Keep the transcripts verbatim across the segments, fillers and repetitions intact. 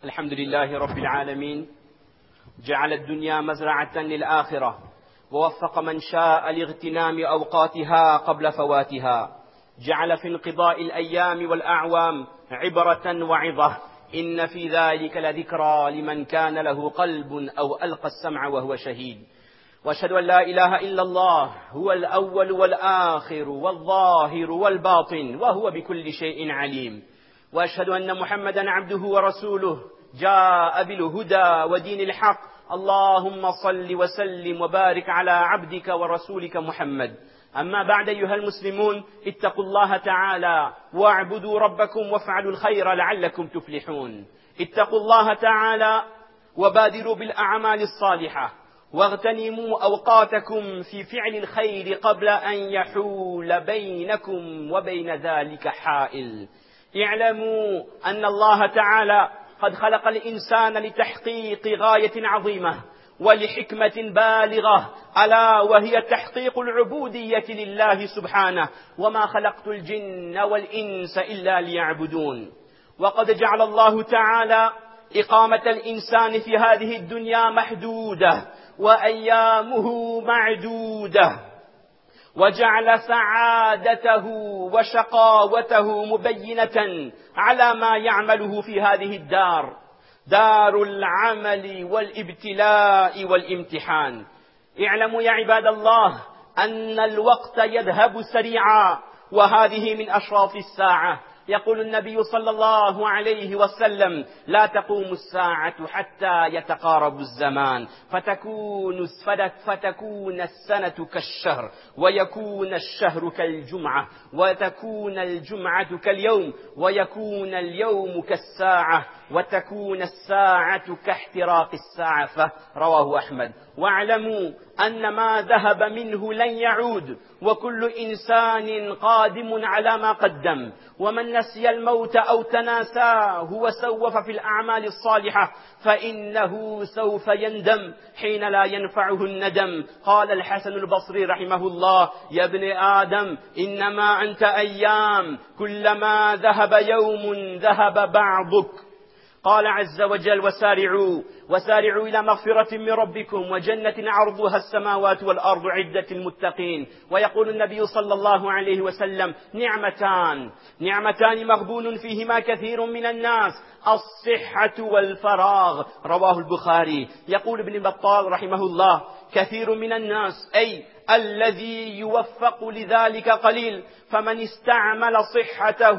الحمد لله رب العالمين، جعل الدنيا مزرعة للآخرة، ووفق من شاء لاغتنام أوقاتها قبل فواتها. جعل في انقضاء الأيام والأعوام عبرة وعظة، إن في ذلك لذكرى لمن كان له قلب أو ألقى السمع وهو شهيد. وأشهد أن لا إله إلا الله هو الأول والآخر والظاهر والباطن، وهو بكل شيء عليم. وأشهد أن محمدا عبده ورسوله، جاء بالهدى ودين الحق. اللهم صل وسلم وبارك على عبدك ورسولك محمد. أما بعد، أيها المسلمون، اتقوا الله تعالى واعبدوا ربكم وافعلوا الخير لعلكم تفلحون. اتقوا الله تعالى وبادروا بالأعمال الصالحة، واغتنموا أوقاتكم في فعل الخير قبل أن يحول بينكم وبين ذلك حائل. اعلموا أن الله تعالى قد خلق الإنسان لتحقيق غاية عظيمة ولحكمة بالغة، ألا وهي تحقيق العبودية لله سبحانه. وما خلقت الجن والإنس إلا ليعبدون. وقد جعل الله تعالى إقامة الإنسان في هذه الدنيا محدودة وأيامه معدودة، وجعل سعادته وشقاوته مبينة على ما يعمله في هذه الدار، دار العمل والابتلاء والامتحان. اعلموا يا عباد الله أن الوقت يذهب سريعا، وهذه من أشراط الساعة. يقول النبي صلى الله عليه وسلم: لا تقوم الساعة حتى يتقارب الزمان، فتكون فتكون السنة كالشهر، ويكون الشهر كالجمعة، وتكون الجمعة كاليوم، ويكون اليوم كالساعة، وتكون الساعة كاحتراق الساعة. رواه أحمد. واعلموا أن ما ذهب منه لن يعود، وكل إنسان قادم على ما قدم. ومن نسي الموت أو تناساه وسوف في الأعمال الصالحة فإنه سوف يندم حين لا ينفعه الندم. قال الحسن البصري رحمه الله: يا ابن آدم إنما أنت أيام، كلما ذهب يوم ذهب بعضك. قال عز وجل: وسارعوا وسارعوا إلى مغفرة من ربكم وجنة عرضها السماوات والأرض عدة المتقين. ويقول النبي صلى الله عليه وسلم: نعمتان نعمتان مغبون فيهما كثير من الناس، الصحة والفراغ. رواه البخاري. يقول ابن بطال رحمه الله: كثير من الناس أي الذي يوفق لذلك قليل، فمن استعمل صحته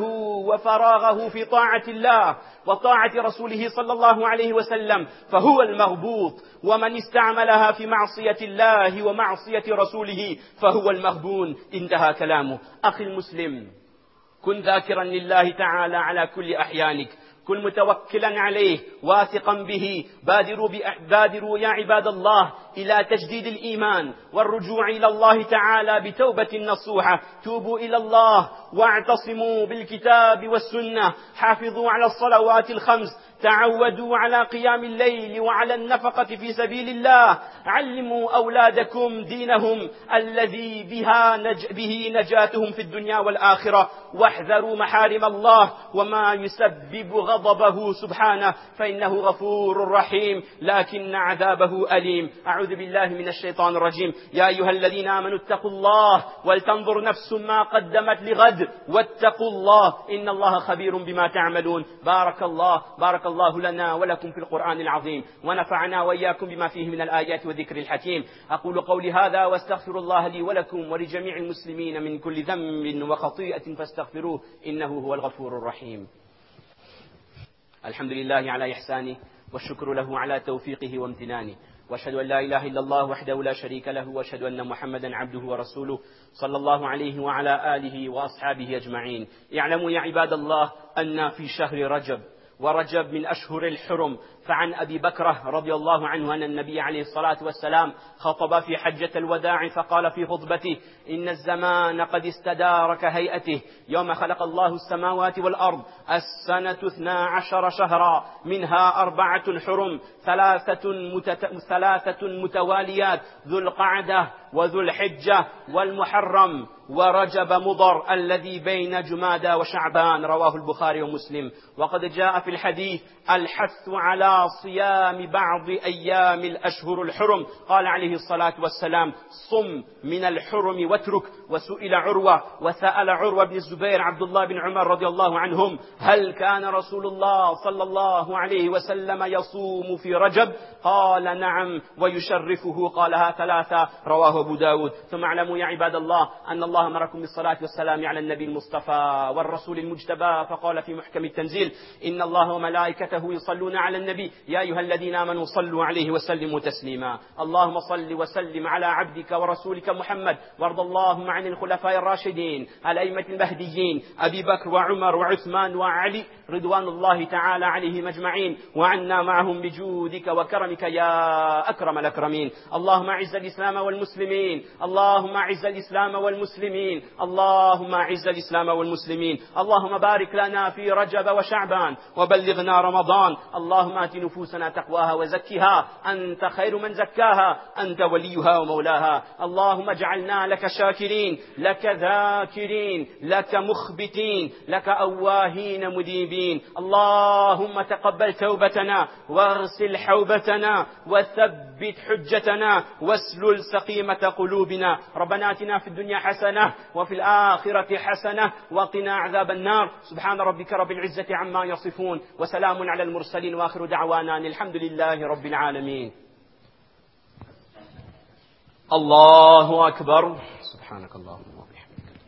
وفراغه في طاعة الله وطاعة رسوله صلى الله عليه وسلم فهو المغبوط، ومن استعملها في معصية الله ومعصية رسوله فهو المغبون. انتهى كلامه. أخي المسلم، كن ذاكرا لله تعالى على كل أحيانك، كن متوكلا عليه واثقا به. بادروا, بادروا يا عباد الله إلى تجديد الإيمان والرجوع إلى الله تعالى بتوبة نصوحة. توبوا إلى الله واعتصموا بالكتاب والسنة، حافظوا على الصلوات الخمس، تعودوا على قيام الليل وعلى النفقة في سبيل الله. علموا أولادكم دينهم الذي بها نج به نجاتهم في الدنيا والآخرة. واحذروا محارم الله وما يسبب غضبه سبحانه، فإنه غفور رحيم لكن عذابه أليم. أعوذ بالله من الشيطان الرجيم. يا أيها الذين آمنوا اتقوا الله ولتنظر نفس ما قدمت لغد واتقوا الله إن الله خبير بما تعملون. بارك الله بارك الله لنا ولكم في القرآن العظيم، ونفعنا وإياكم بما فيه من الآيات والذكر الحكيم. أقول قولي هذا واستغفر الله لي ولكم ولجميع المسلمين من كل ذنب وخطيئة فاستغفروه إنه هو الغفور الرحيم. الحمد لله على إحسانه، والشكر له على توفيقه وامتنانه، وأشهد أن لا إله إلا الله وحده لا شريك له، وأشهد أن محمدا عبده ورسوله صلى الله عليه وعلى آله وأصحابه أجمعين. اعلموا يا عباد الله أن في شهر رجب، ورجب من أشهر الحرم. فعن أبي بكرة رضي الله عنه أن النبي عليه الصلاة والسلام خطب في حجة الوداع فقال في خطبته: إن الزمان قد استدار كهيئته يوم خلق الله السماوات والأرض، السنة اثنا عشر شهرا، منها أربعة حرم، ثلاثة, متت... ثلاثة متواليات، ذو القعدة وذو الحجة والمحرم ورجب مضر الذي بين جمادى وشعبان، رواه البخاري ومسلم. وقد جاء في الحديث الحث على صيام بعض أيام الأشهر الحرم، قال عليه الصلاة والسلام: صم من الحرم واترك. وسئل عروة وسأل عروة بن الزبير عبد الله بن عمر رضي الله عنهم: هل كان رسول الله صلى الله عليه وسلم يصوم في رجب؟ قال: نعم ويشرفه، قالها ثلاثة، رواه أبو داود. ثم اعلموا يا عباد الله أن الله أمركم بالصلاة والسلام على النبي المصطفى والرسول المجتبى، فقال في محكم التنزيل: إن الله وملائكته يصلون على النبي يا أيها الذين آمنوا صلوا عليه وسلموا تسليما. اللهم صل وسلم على عبدك ورسولك محمد، وارض اللهم عن الخلفاء الراشدين الأئمة المهديين أبي بكر وعمر وعثمان وعلي رضوان الله تعالى عليهم أجمعين، وعنا معهم بجودك وكرمك يا أكرم الأكرمين. اللهم أعز الإسلام والمسلمين، اللهم أعز الإسلام والمسلمين، اللهم أعز الإسلام والمسلمين. اللهم بارك لنا في رجب وشعبان وبلغنا رمضان. اللهم آت نفوسنا تقواها وزكها، أنت خير من زكاها، أنت وليها ومولاها. اللهم اجعلنا لك شاكرين، لك ذاكرين، لك مخبتين، لك أواهين مديبين. اللهم تقبل توبتنا واغسل حوبتنا وثبت حجتنا واسلل سقيمة قلوبنا. ربنا آتنا في الدنيا حسنة وفي الآخرة حسنة وقنا عذاب النار. سبحان ربك رب العزة عما يصفون، وسلام على المرسلين، وآخر دعوانا الحمد لله رب العالمين. الله أكبر. سبحانك اللهم وبحمدك.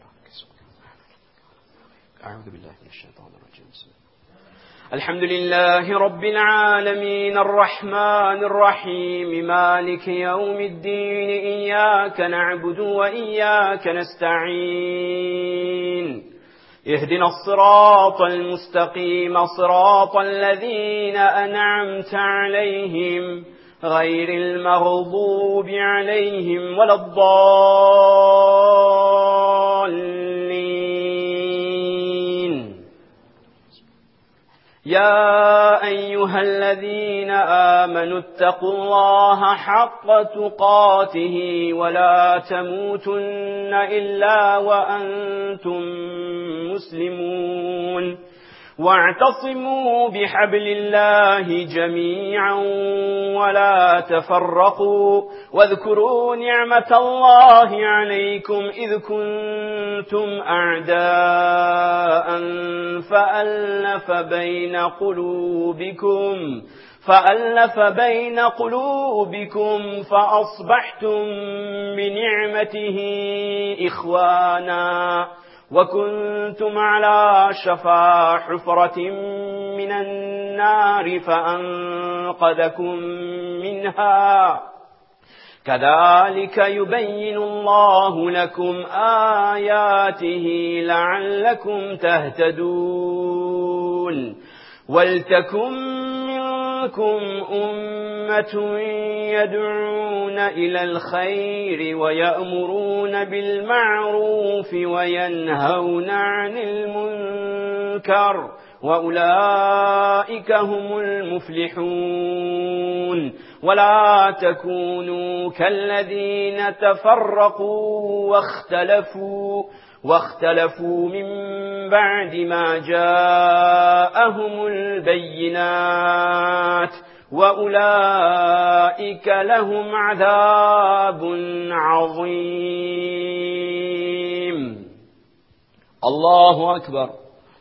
أعوذ بالله من الشيطان الرجيم. الحمد لله رب العالمين الرحمن الرحيم مالك يوم الدين، إياك نعبد وإياك نستعين، اهدنا الصراط المستقيم صراط الذين أنعمت عليهم غير المغضوب عليهم ولا الضالين. يا أيها الذين آمنوا اتقوا الله حق تقاته ولا تموتن إلا وأنتم مسلمون، واعتصموا بحبل الله جميعا ولا تفرقوا، واذكروا نعمة الله عليكم إذ كنتم أعداء فألف بين قلوبكم فألف بين قلوبكم فأصبحتم بنعمته إخوانا، وكنتم على شفا حفرة من النار فأنقذكم منها. كذلك يبين الله لكم آياته لعلكم تهتدون. ولتكن منكم أمة يدعون إلى الخير ويأمرون بالمعروف وينهون عن المنكر، وأولئك هم المفلحون. ولا تكونوا كالذين تفرقوا واختلفوا واختلفوا من بعد ما جاءهم البينات، وأولئك لهم عذاب عظيم. الله أكبر.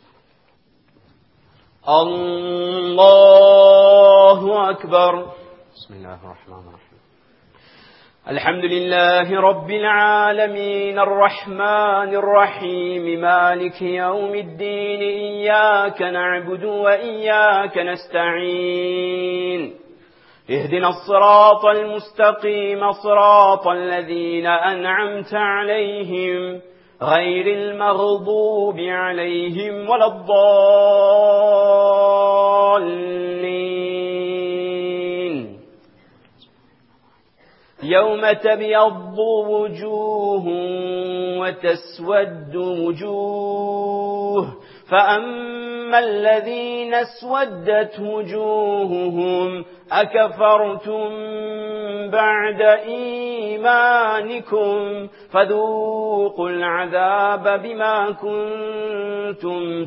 الله أكبر. بسم الله الرحمن الرحيم. الحمد لله رب العالمين الرحمن الرحيم مالك يوم الدين، إياك نعبد وإياك نستعين، اهدنا الصراط المستقيم صراط الذين أنعمت عليهم غير المغضوب عليهم ولا الضالين. يوم تبيض وجوه وتسود وجوه، فأما وأما الذين اسودت وجوههم أكفرتم بعد إيمانكم فذوقوا العذاب بما كنتم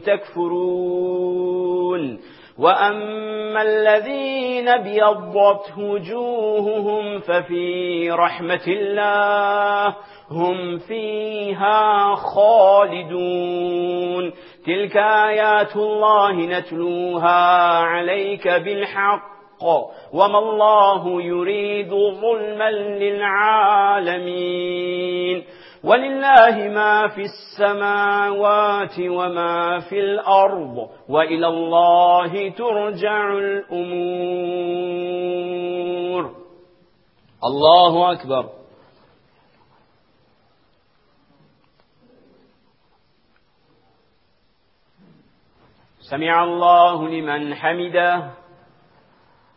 تكفرون وأما الذين ابيضت وجوههم ففي رحمة الله هم فيها خالدون تلك آيات الله نتلوها عليك بالحق وما الله يريد ظلما للعالمين ولله ما في السماوات وما في الأرض وإلى الله ترجع الأمور. الله أكبر. سمع الله لمن حمده.